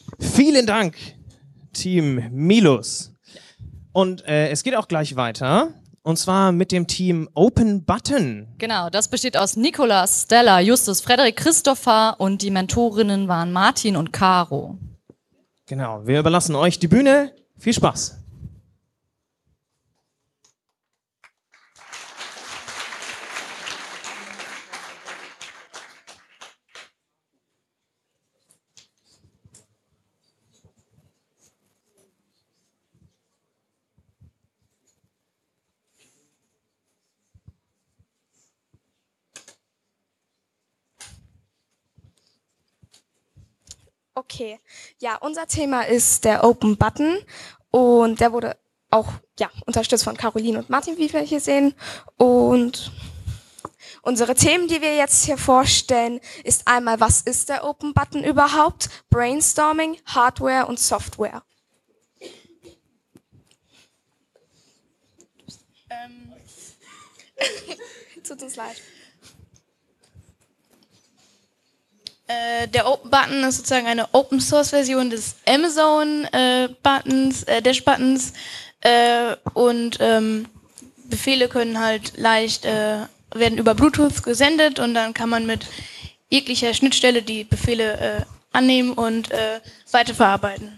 Vielen Dank, Team Milus. Und es geht auch gleich weiter. Und zwar mit dem Team Open Button. Genau, das besteht aus Nikolas, Stella, Justus, Frederik, Christopher und die Mentorinnen waren Martin und Caro. Genau, wir überlassen euch die Bühne. Viel Spaß. Okay, ja, unser Thema ist der Open Button und der wurde auch unterstützt von Caroline und Martin, wie wir hier sehen. Und unsere Themen, die wir jetzt hier vorstellen, ist einmal, was ist der Open Button überhaupt? Brainstorming, Hardware und Software. Tut uns leid. Der Open Button ist sozusagen eine Open Source Version des Amazon Buttons, Dash Buttons und Befehle können halt leicht werden über Bluetooth gesendet und dann kann man mit jeglicher Schnittstelle die Befehle annehmen und weiterverarbeiten.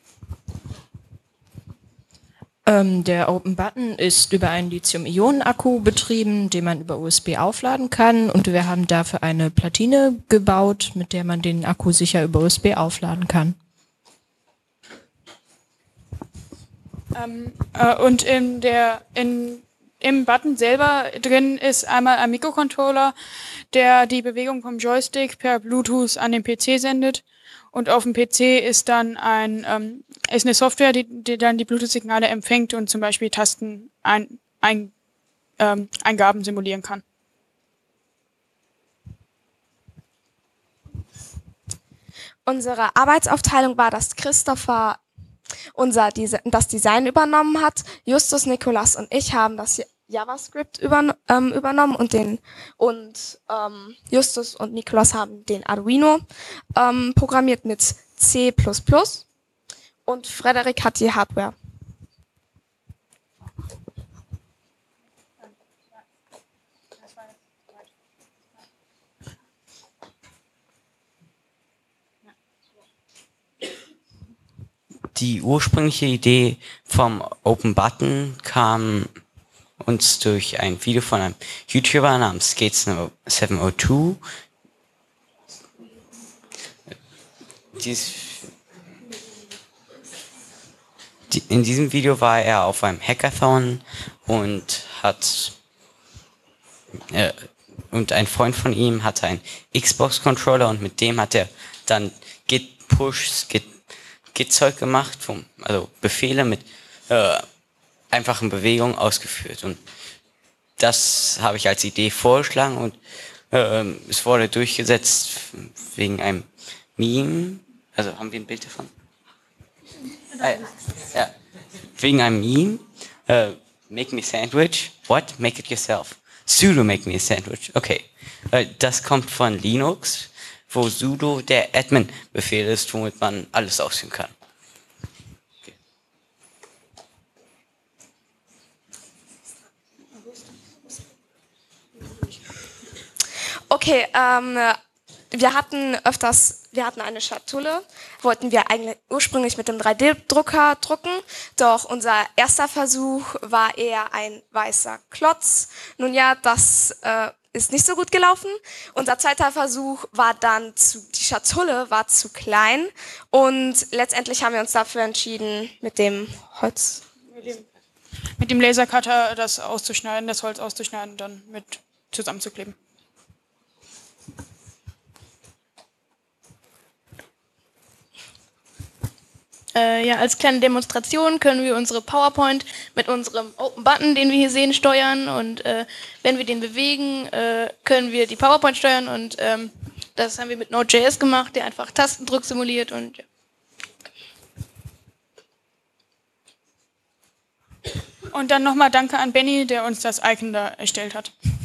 Der Open Button ist über einen Lithium-Ionen-Akku betrieben, den man über USB aufladen kann und wir haben dafür eine Platine gebaut, mit der man den Akku sicher über USB aufladen kann. Und im Button selber drin ist einmal ein Mikrocontroller, der die Bewegung vom Joystick per Bluetooth an den PC sendet. Und auf dem PC ist dann ist eine Software, die dann die Bluetooth-Signale empfängt und zum Beispiel Eingaben simulieren kann. Unsere Arbeitsaufteilung war, dass Christopher das Design übernommen hat. Justus, Nikolas und ich haben das JavaScript übernommen und Justus und Nikolas haben den Arduino programmiert mit C++ und Frederik hat die Hardware. Die ursprüngliche Idee vom Open Button kam uns durch ein Video von einem YouTuber namens Skates702. In diesem Video war er auf einem Hackathon und und ein Freund von ihm hatte einen Xbox-Controller und mit dem hat er dann Git-Push, Git-Zeug gemacht, also Befehle mit einfachen Bewegungen ausgeführt. Und das habe ich als Idee vorgeschlagen und es wurde durchgesetzt wegen einem Meme. Also haben wir ein Bild davon? Ja. Wegen einem Meme. Make me a sandwich. What? Make it yourself. Sudo make me a sandwich. Okay. Das kommt von Linux, wo sudo der Admin-Befehl ist, womit man alles ausführen kann. Okay, wir hatten eine Schatulle, wollten wir eigentlich ursprünglich mit dem 3D-Drucker drucken, doch unser erster Versuch war eher ein weißer Klotz. Nun ja, das ist nicht so gut gelaufen. Unser zweiter Versuch war dann die Schatulle war zu klein und letztendlich haben wir uns dafür entschieden, mit dem Holz. Mit dem Lasercutter das Holz auszuschneiden und dann mit zusammenzukleben. Als kleine Demonstration können wir unsere PowerPoint mit unserem Open Button, den wir hier sehen, steuern und wenn wir den bewegen, können wir die PowerPoint steuern und das haben wir mit Node.js gemacht, der einfach Tastendruck simuliert und ja. Und dann nochmal danke an Benny, der uns das Icon da erstellt hat.